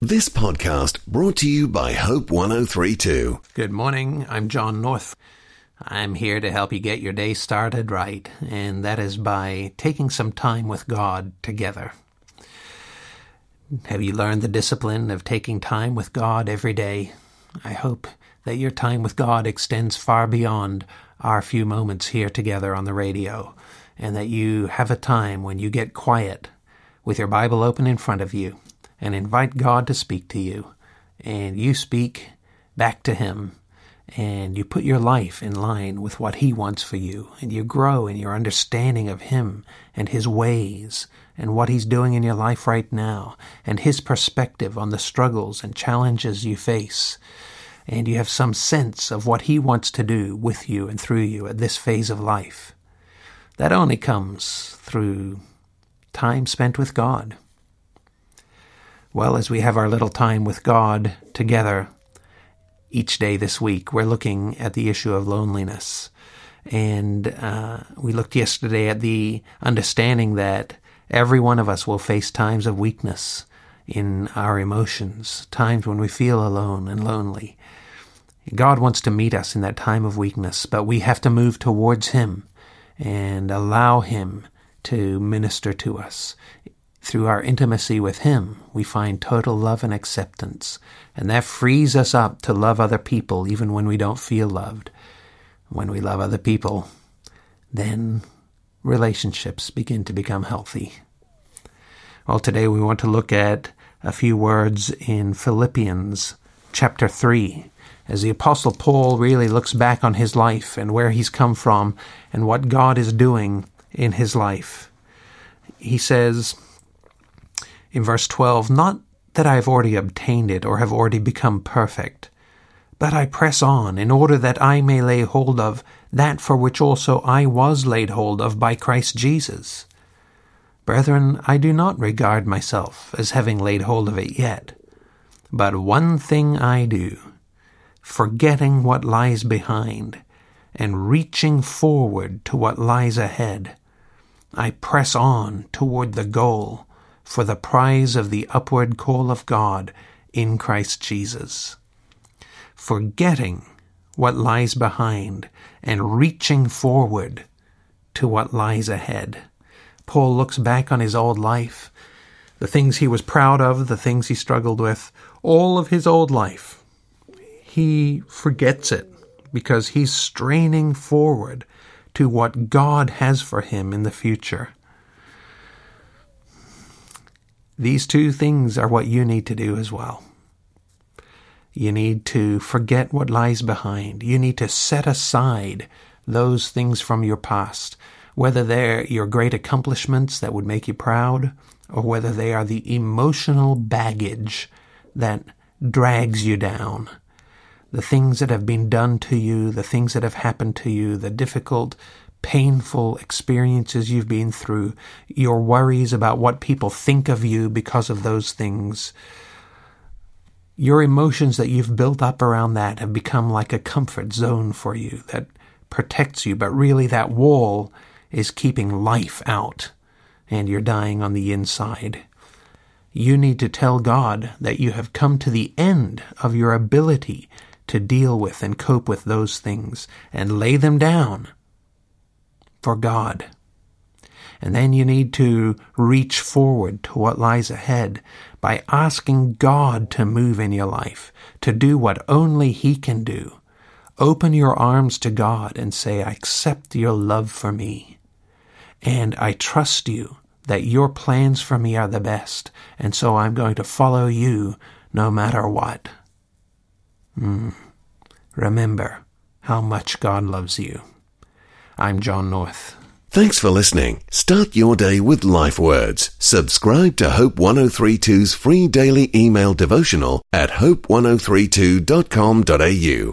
This podcast brought to you by Hope 1032. Good morning, I'm John North. I'm here to help you get your day started right, and that is by taking some time with God together. Have you learned the discipline of taking time with God every day? I hope that your time with God extends far beyond our few moments here together on the radio, and that you have a time when you get quiet with your Bible open in front of you and invite God to speak to you, and you speak back to Him, and you put your life in line with what He wants for you, and you grow in your understanding of Him and His ways and what He's doing in your life right now, and His perspective on the struggles and challenges you face, and you have some sense of what He wants to do with you and through you at this phase of life. That only comes through time spent with God. Well, as we have our little time with God together each day this week, we're looking at the issue of loneliness. And we looked yesterday at the understanding that every one of us will face times of weakness in our emotions, times when we feel alone and lonely. God wants to meet us in that time of weakness, but we have to move towards Him and allow Him to minister to us. Through our intimacy with Him, we find total love and acceptance, and that frees us up to love other people even when we don't feel loved. When we love other people, then relationships begin to become healthy. Well, today we want to look at a few words in Philippians chapter 3, as the Apostle Paul really looks back on his life and where he's come from and what God is doing in his life. He says in verse 12, "Not that I have already obtained it or have already become perfect, but I press on in order that I may lay hold of that for which also I was laid hold of by Christ Jesus. Brethren, I do not regard myself as having laid hold of it yet, but one thing I do, forgetting what lies behind and reaching forward to what lies ahead, I press on toward the goal for the prize of the upward call of God in Christ Jesus. Forgetting what lies behind and reaching forward to what lies ahead." Paul looks back on his old life, the things he was proud of, the things he struggled with, all of his old life. He forgets it because he's straining forward to what God has for him in the future. These two things are what you need to do as well. You need to forget what lies behind. You need to set aside those things from your past, whether they're your great accomplishments that would make you proud, or whether they are the emotional baggage that drags you down. The things that have been done to you, the things that have happened to you, the difficult, painful experiences you've been through, your worries about what people think of you because of those things. Your emotions that you've built up around that have become like a comfort zone for you that protects you, but really that wall is keeping life out, and you're dying on the inside. You need to tell God that you have come to the end of your ability to deal with and cope with those things, and lay them down for God. And then you need to reach forward to what lies ahead by asking God to move in your life, to do what only He can do. Open your arms to God and say, "I accept your love for me, and I trust you that your plans for me are the best, and so I'm going to follow you no matter what." Remember how much God loves you. I'm John North. Thanks for listening. Start your day with Life Words. Subscribe to Hope 1032's free daily email devotional at hope1032.com.au.